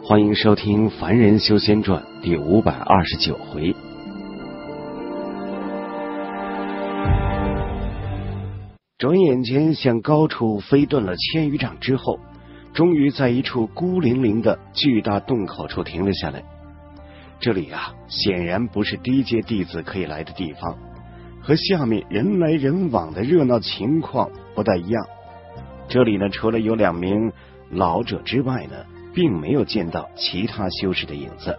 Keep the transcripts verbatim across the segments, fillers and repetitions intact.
欢迎收听《凡人修仙传》第五百二十九回。转眼间向高处飞遁了千余丈之后，终于在一处孤零零的巨大洞口处停了下来。这里啊，显然不是低阶弟子可以来的地方，和下面人来人往的热闹情况不大一样。这里呢，除了有两名老者之外呢，并没有见到其他修士的影子。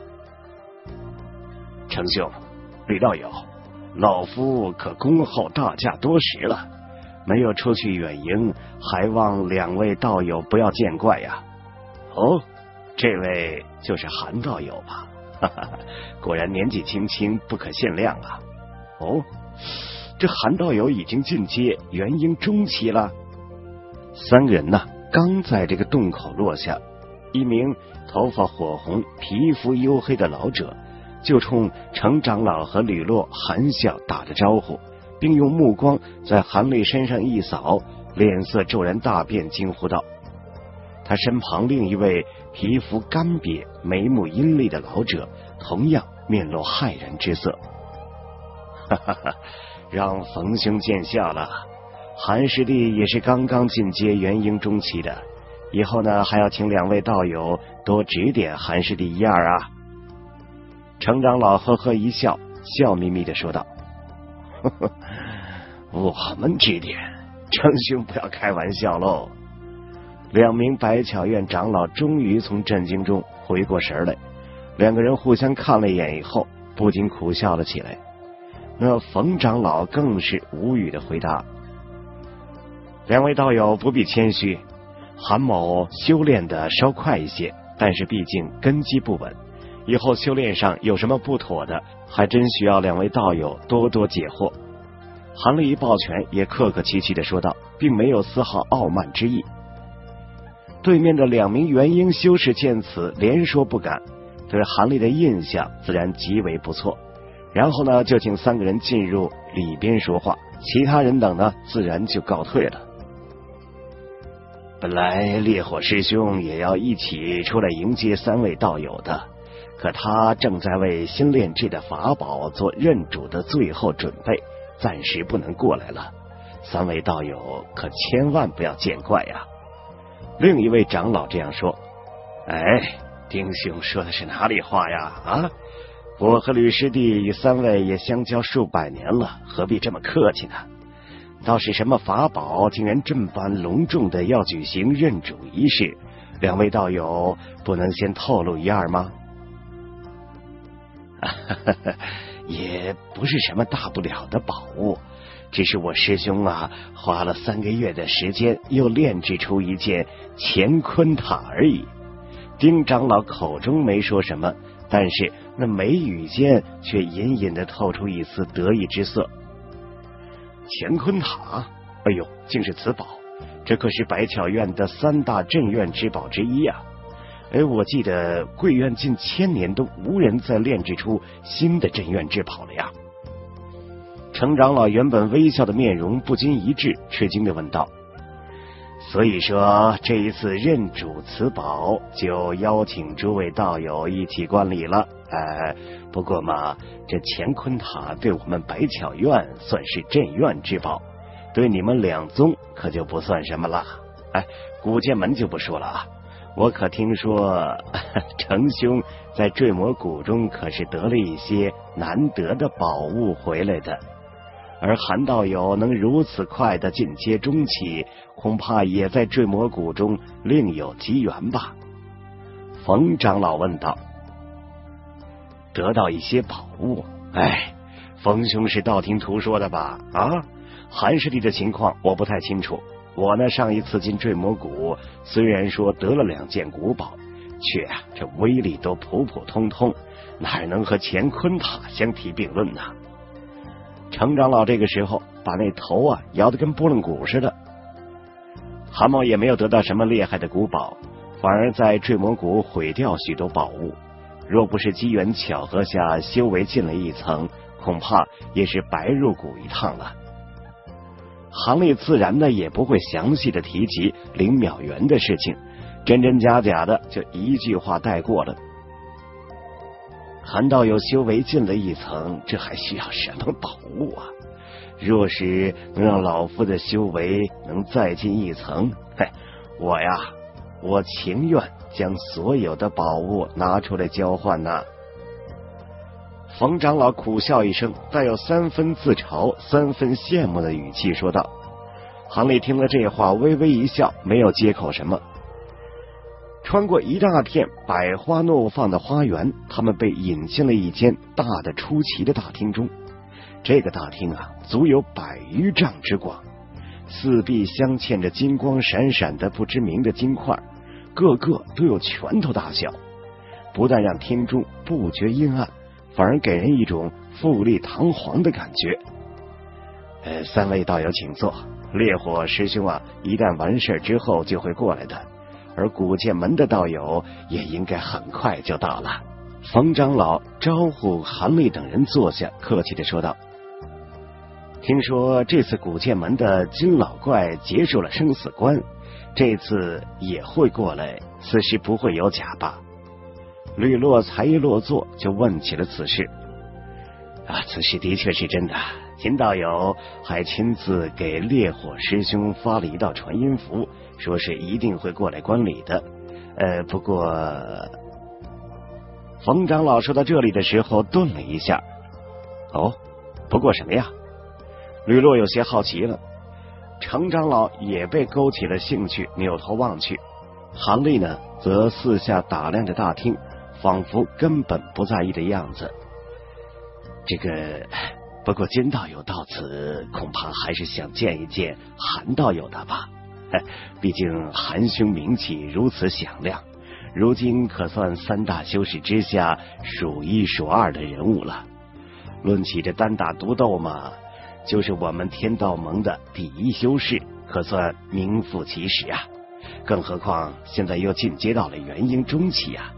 程兄，吕道友，老夫可恭候大驾多时了，没有出去远迎，还望两位道友不要见怪呀。哦，这位就是韩道友吧？哈哈，果然年纪轻轻，不可限量啊。哦，这韩道友已经进阶元婴中期了。三个人呢，刚在这个洞口落下，一名头发火红、皮肤黝黑的老者就冲程长老和吕洛含笑打着招呼，并用目光在韩磊身上一扫，脸色骤然大变，惊呼道：他身旁另一位皮肤干瘪、眉目阴厉的老者同样面露骇然之色。哈哈哈，让冯兄见笑了，韩师弟也是刚刚进阶元婴中期的，以后呢，还要请两位道友多指点韩师弟一二啊。程长老呵呵一笑，笑眯眯地说道：呵呵，我们指点，程兄不要开玩笑喽。两名百巧院长老终于从震惊中回过神来，两个人互相看了一眼以后，不禁苦笑了起来。那冯长老更是无语的回答：两位道友不必谦虚，韩某修炼的稍快一些，但是毕竟根基不稳，以后修炼上有什么不妥的，还真需要两位道友多多解惑。韩立一抱拳，也客客气气的说道，并没有丝毫傲慢之意。对面的两名元婴修士见此，连说不敢，对韩立的印象自然极为不错。然后呢，就请三个人进入里边说话，其他人等呢，自然就告退了。本来烈火师兄也要一起出来迎接三位道友的，可他正在为新炼制的法宝做认主的最后准备，暂时不能过来了。三位道友可千万不要见怪呀。另一位长老这样说：哎，丁兄说的是哪里话呀？啊，我和吕师弟与三位也相交数百年了，何必这么客气呢？倒是什么法宝竟然这般隆重的要举行认主仪式，两位道友不能先透露一二吗？也不是什么大不了的宝物，只是我师兄啊花了三个月的时间，又炼制出一件乾坤塔而已。丁长老口中没说什么，但是那眉宇间却隐隐的透出一丝得意之色。乾坤塔，哎呦，竟是此宝，这可是百巧院的三大镇院之宝之一啊！哎，我记得贵院近千年都无人再炼制出新的镇院之宝了呀。程长老原本微笑的面容不禁一滞，吃惊的问道：所以说这一次认主此宝，就邀请诸位道友一起观礼了。呃，不过嘛，这乾坤塔对我们百巧院算是镇院之宝，对你们两宗可就不算什么了。哎，古剑门就不说了啊，我可听说程兄在坠魔谷中可是得了一些难得的宝物回来的，而韩道友能如此快的进阶中期，恐怕也在坠魔谷中另有机缘吧？冯长老问道。得到一些宝物，哎，冯兄是道听途说的吧？啊，韩师弟的情况我不太清楚。我呢，上一次进坠魔谷，虽然说得了两件古宝，却啊这威力都普普通通，哪能和乾坤塔相提并论呢？程长老这个时候把那头啊摇得跟拨浪鼓似的。韩某也没有得到什么厉害的古宝，反而在坠魔谷毁掉许多宝物。若不是机缘巧合下修为进了一层，恐怕也是白入谷一趟了。韩立自然呢也不会详细的提及灵秒园的事情， 真真假假的就一句话带过了。韩道友修为进了一层，这还需要什么宝物啊？若是能让老夫的修为能再进一层，嘿，我呀，我情愿将所有的宝物拿出来交换呐。冯长老苦笑一声，带有三分自嘲、三分羡慕的语气说道。韩立听了这话，微微一笑，没有接口什么。穿过一大片百花怒放的花园，他们被引进了一间大的出奇的大厅中。这个大厅啊，足有百余丈之广，四壁镶嵌着金光闪闪的不知名的金块，个个都有拳头大小，不但让厅中不觉阴暗，反而给人一种富丽堂皇的感觉。呃，三位道友请坐，烈火师兄啊，一旦完事之后就会过来的，而古剑门的道友也应该很快就到了。冯长老招呼韩立等人坐下，客气地说道：听说这次古剑门的金老怪结束了生死关，这次也会过来，此事不会有假吧？吕洛才一落座就问起了此事。啊，此事的确是真的，金道友还亲自给烈火师兄发了一道传音符，说是一定会过来观礼的。呃，不过冯长老说到这里的时候顿了一下。哦，不过什么呀？吕洛有些好奇了。程长老也被勾起了兴趣，扭头望去。韩立呢，则四下打量着大厅，仿佛根本不在意的样子。这个，不过金道友到此，恐怕还是想见一见韩道友的吧？毕竟韩兄名气如此响亮，如今可算三大修士之下数一数二的人物了。论起这单打独斗嘛，就是我们天道盟的第一修士，可算名副其实啊！更何况现在又进阶到了元婴中期啊！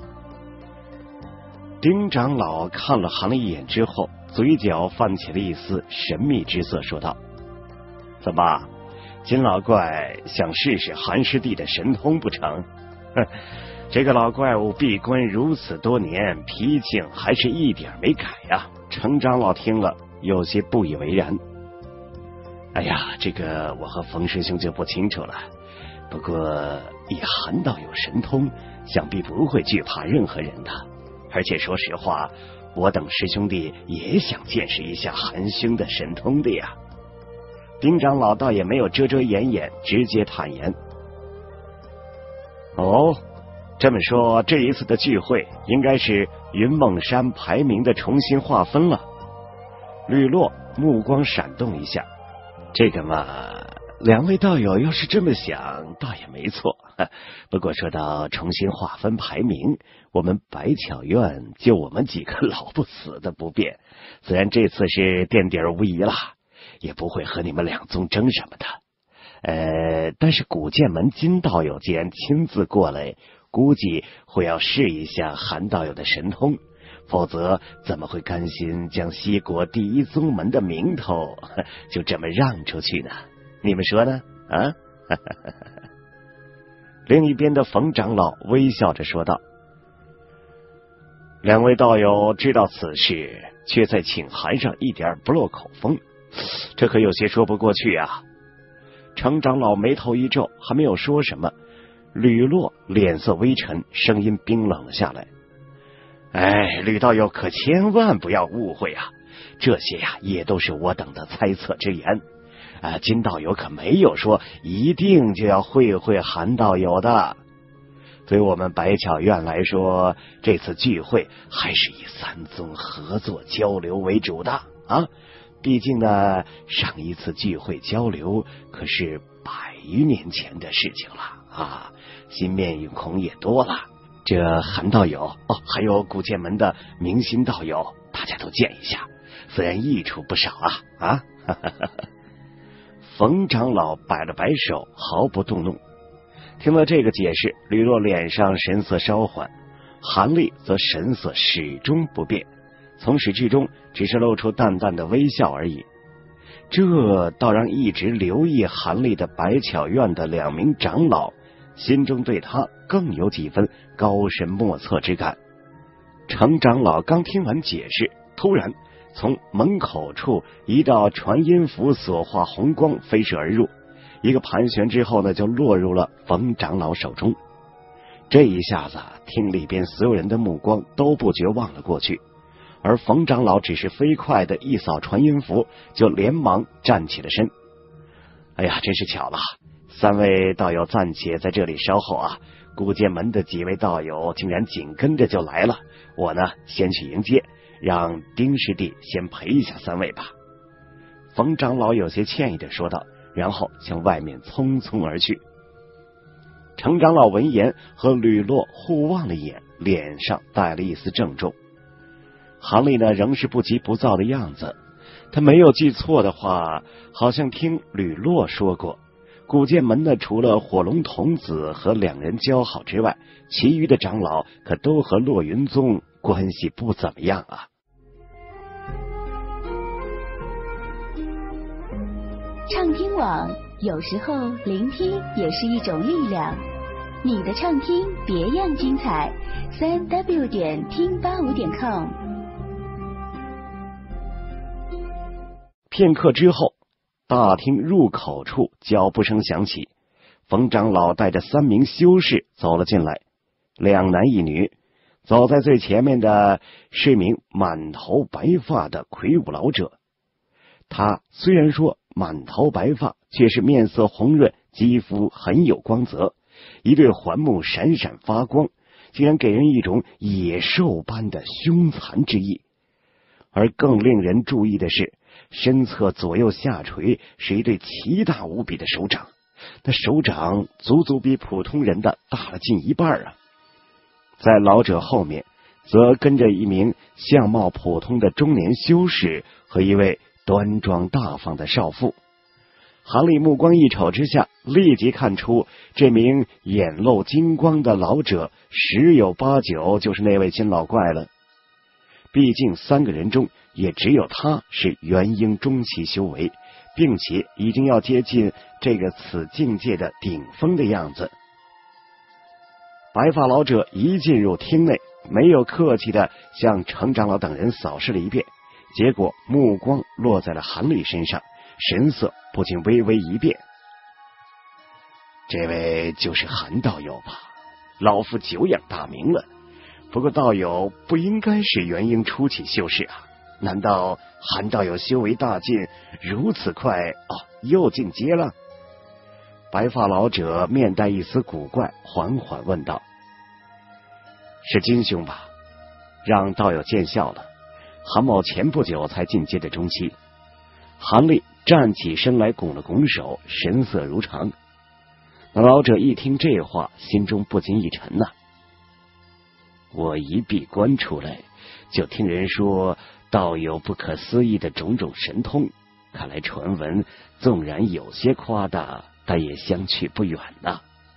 丁长老看了韩立一眼之后，嘴角泛起了一丝神秘之色，说道：怎么，金老怪想试试韩师弟的神通不成？哼，这个老怪物闭关如此多年，脾性还是一点没改呀！程长老听了有些不以为然。哎呀，这个我和冯师兄就不清楚了，不过以韩道有神通，想必不会惧怕任何人的。而且说实话，我等师兄弟也想见识一下韩兄的神通的呀。丁长老倒也没有遮遮掩掩，直接坦言。哦，这么说这一次的聚会应该是云梦山排名的重新划分了。吕洛目光闪动一下，这个嘛，两位道友要是这么想，倒也没错。不过说到重新划分排名，我们百巧院就我们几个老不死的不变，虽然这次是垫底无疑啦，也不会和你们两宗争什么的。呃，但是古剑门金道友既然亲自过来，估计会要试一下韩道友的神通，否则怎么会甘心将西国第一宗门的名头就这么让出去呢？你们说呢？啊？另一边的冯长老微笑着说道：两位道友知道此事，却在请函上一点不落口风，这可有些说不过去啊。程长老眉头一皱，还没有说什么，吕洛脸色微沉，声音冰冷了下来。哎，吕道友可千万不要误会啊，这些呀也都是我等的猜测之言啊，金道友可没有说一定就要会会韩道友的。对我们百巧院来说，这次聚会还是以三宗合作交流为主的啊。毕竟呢，上一次聚会交流可是百余年前的事情了啊，新面影恐也多了。这韩道友哦，还有古剑门的明心道友，大家都见一下，自然益处不少啊啊！哈哈哈哈。冯长老摆了摆手，毫不动怒。听了这个解释，吕洛脸上神色稍缓，韩立则神色始终不变，从始至终只是露出淡淡的微笑而已。这倒让一直留意韩立的百巧院的两名长老心中对他更有几分高深莫测之感。程长老刚听完解释，突然从门口处一道传音符所化红光飞射而入，一个盘旋之后呢，就落入了冯长老手中。这一下子，厅里边所有人的目光都不觉望了过去，而冯长老只是飞快的一扫传音符，就连忙站起了身。哎呀，真是巧了，三位道友暂且在这里稍后啊，古剑门的几位道友竟然紧跟着就来了，我呢先去迎接，让丁师弟先陪一下三位吧。冯长老有些歉意的说道，然后向外面匆匆而去。程长老闻言和吕洛互望了一眼，脸上带了一丝郑重。韩立呢仍是不急不躁的样子，他没有记错的话，好像听吕洛说过，古剑门呢除了火龙童子和两人交好之外，其余的长老可都和洛云宗关系不怎么样啊。 畅听网，有时候聆听也是一种力量。你的畅听别样精彩，三 w 点听八五点 com。 片刻之后，大厅入口处脚步声响起，冯长老带着三名修士走了进来，两男一女。走在最前面的是一名满头白发的魁梧老者，他虽然说满头白发，却是面色红润，肌肤很有光泽，一对环目闪闪发光，竟然给人一种野兽般的凶残之意。而更令人注意的是，身侧左右下垂是一对奇大无比的手掌，那手掌足足比普通人的大了近一半啊。在老者后面则跟着一名相貌普通的中年修士和一位端庄大方的少妇。韩立目光一瞅之下，立即看出这名眼露金光的老者十有八九就是那位金老怪了。毕竟三个人中也只有他是元婴中期修为，并且已经要接近这个此境界的顶峰的样子。白发老者一进入厅内，没有客气的向程长老等人扫视了一遍，结果目光落在了韩立身上，神色不禁微微一变。这位就是韩道友吧？老夫久仰大名了，不过道友不应该是元婴初期修士啊？难道韩道友修为大进，如此快哦，又进阶了？白发老者面带一丝古怪，缓缓问道：“是金兄吧？让道友见笑了。韩某前不久才进阶的中期。”韩立站起身来，拱了拱手，神色如常。那老者一听这话，心中不禁一沉呐、啊。我一闭关出来，就听人说道友不可思议的种种神通，看来传闻纵然有些夸大，但也相去不远呐。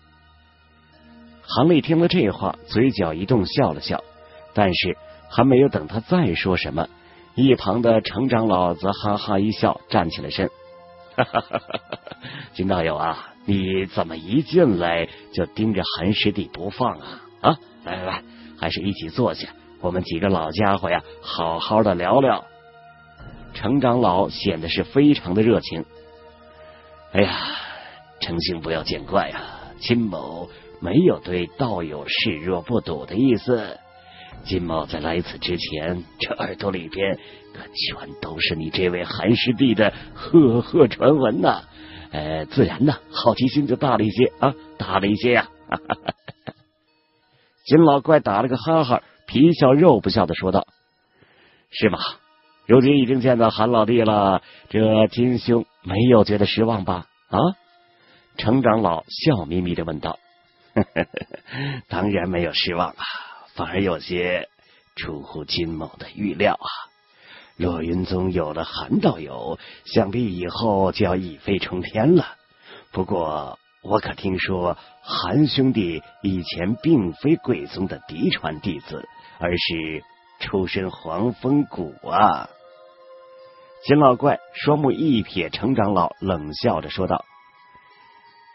韩立听了这话，嘴角一动，笑了笑，但是还没有等他再说什么，一旁的程长老则哈哈一笑，站起了身。哈哈哈哈金道友啊，你怎么一进来就盯着韩师弟不放啊？啊，来来来，还是一起坐下，我们几个老家伙呀，好好的聊聊。程长老显得是非常的热情。哎呀，程兄不要见怪啊，金某没有对道友视若不睹的意思。金某在来此之前，这耳朵里边可全都是你这位韩师弟的赫赫传闻呐、啊，呃，自然呢，好奇心就大了一些啊，大了一些呀、啊。金老怪打了个哈哈，皮笑肉不笑的说道：“是吗？如今已经见到韩老弟了，这金兄没有觉得失望吧？”啊，程长老笑眯眯的问道：“当然没有失望啊。”反而有些出乎金某的预料啊！洛云宗有了韩道友，想必以后就要一飞冲天了。不过我可听说韩兄弟以前并非贵宗的嫡传弟子，而是出身黄风谷啊！金老怪双目一瞥程长老，冷笑着说道：“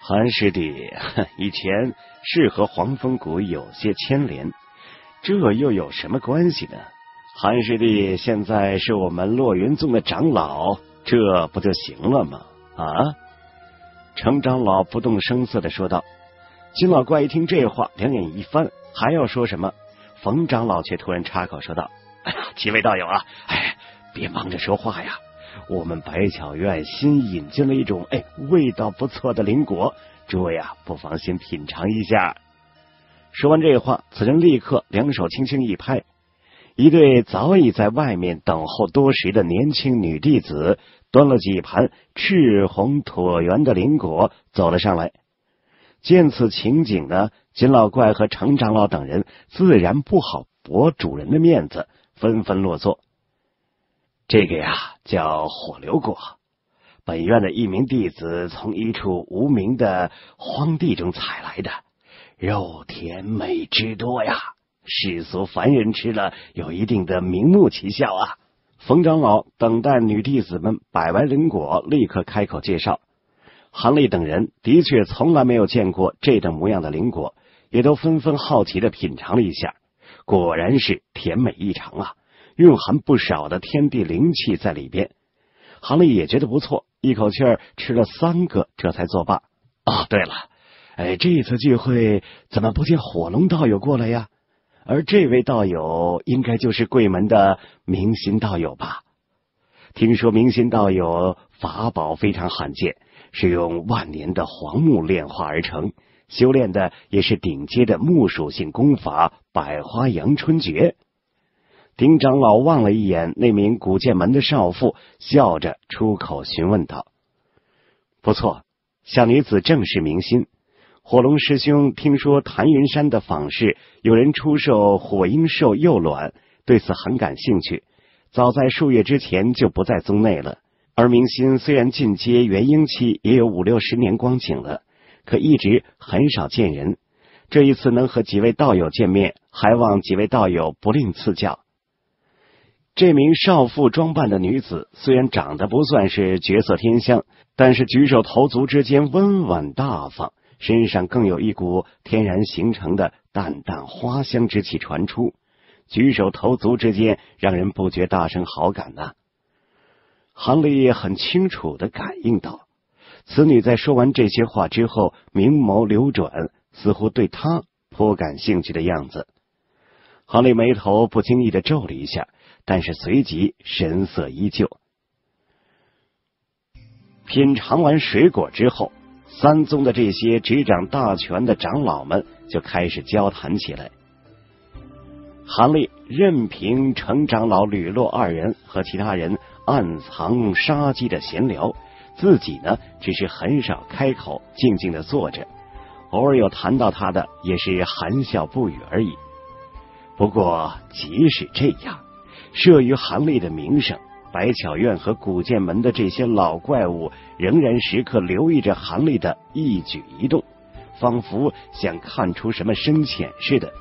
韩师弟以前是和黄风谷有些牵连，这又有什么关系呢？韩师弟现在是我们落云宗的长老，这不就行了吗？啊！程长老不动声色地说道。金老怪一听这话，两眼一翻，还要说什么？冯长老却突然插口说道：“哎呀，几位道友啊，哎，别忙着说话呀！我们百巧院新引进了一种哎味道不错的灵果，诸位啊，不妨先品尝一下。”说完这话，此人立刻两手轻轻一拍，一对早已在外面等候多时的年轻女弟子端了几盘赤红椭圆的灵果走了上来。见此情景呢，金老怪和程长老等人自然不好驳主人的面子，纷纷落座。这个呀叫火流果，本院的一名弟子从一处无名的荒地中采来的，肉甜美之多呀，世俗凡人吃了有一定的明目奇效啊。冯长老等待女弟子们摆完灵果，立刻开口介绍。韩立等人的确从来没有见过这等模样的灵果，也都纷纷好奇的品尝了一下，果然是甜美异常啊，蕴含不少的天地灵气在里边。韩立也觉得不错，一口气儿吃了三个，这才作罢。哦，对了，哎，这次聚会怎么不见火龙道友过来呀？而这位道友应该就是贵门的明心道友吧？听说明心道友法宝非常罕见，是用万年的黄木炼化而成，修炼的也是顶阶的木属性功法百花阳春诀。丁长老望了一眼那名古剑门的少妇，笑着出口询问道：“不错，小女子正是明心。火龙师兄听说谭云山的坊市有人出售火鹰兽幼卵，对此很感兴趣，早在数月之前就不在宗内了。而明心虽然进阶元婴期也有五六十年光景了，可一直很少见人。这一次能和几位道友见面，还望几位道友不吝赐教。”这名少妇装扮的女子虽然长得不算是绝色天香，但是举手投足之间温婉大方，身上更有一股天然形成的淡淡花香之气传出，举手投足之间让人不觉大生好感呐、啊。韩立也很清楚地感应到，此女在说完这些话之后，明眸流转，似乎对他颇感兴趣的样子。韩立眉头不经意地皱了一下，但是随即神色依旧。品尝完水果之后，三宗的这些执掌大权的长老们就开始交谈起来。韩立任凭程长老吕洛二人和其他人暗藏杀机的闲聊，自己呢只是很少开口，静静的坐着，偶尔有谈到他的也是含笑不语而已。不过即使这样，慑于韩立的名声，百巧院和古剑门的这些老怪物仍然时刻留意着韩立的一举一动，仿佛想看出什么深浅似的。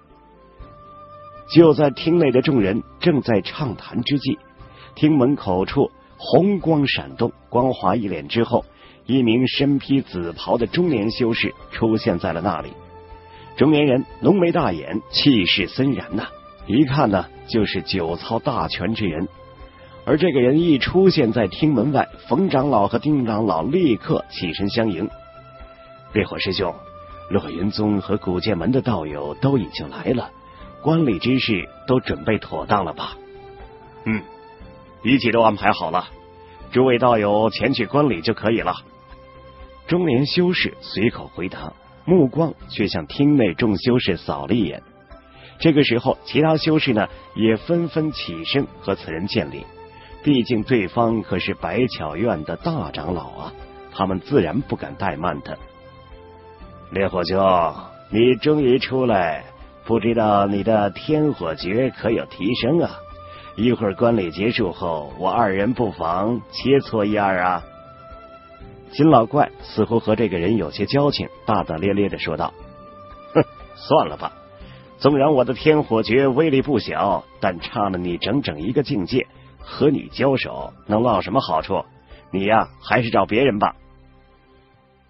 就在厅内的众人正在畅谈之际，厅门口处红光闪动，光华一脸之后，一名身披紫袍的中年修士出现在了那里。中年人浓眉大眼，气势森然呐、啊，一看呢就是久操大权之人。而这个人一出现在厅门外，冯长老和丁长老立刻起身相迎。烈火师兄，落云宗和古剑门的道友都已经来了，观礼之事都准备妥当了吧？嗯，一切都安排好了，诸位道友前去观礼就可以了。中年修士随口回答，目光却向厅内众修士扫了一眼。这个时候，其他修士呢也纷纷起身和此人见礼，毕竟对方可是百巧院的大长老啊，他们自然不敢怠慢的。烈火兄，你终于出来，不知道你的天火诀可有提升啊？一会儿观礼结束后，我二人不妨切磋一二啊。金老怪似乎和这个人有些交情，大大咧咧的说道：“哼，算了吧，纵然我的天火诀威力不小，但差了你整整一个境界，和你交手能落什么好处？你呀，还是找别人吧。”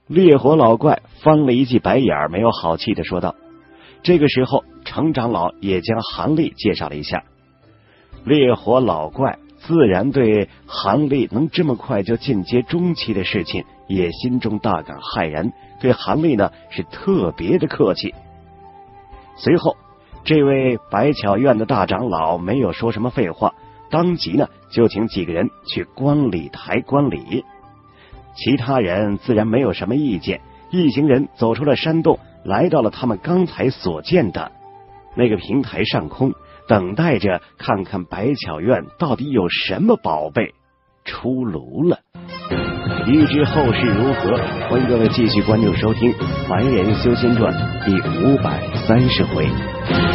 烈火老怪翻了一记白眼，没有好气的说道。这个时候，程长老也将韩立介绍了一下。烈火老怪自然对韩立能这么快就进阶中期的事情也心中大感骇然，对韩立呢是特别的客气。随后，这位百巧院的大长老没有说什么废话，当即呢就请几个人去观礼台观礼。其他人自然没有什么意见，一行人走出了山洞，来到了他们刚才所见的那个平台上空，等待着看看百巧院到底有什么宝贝出炉了。欲知后事如何，欢迎各位继续关注收听《凡人修仙传》第五百三十回。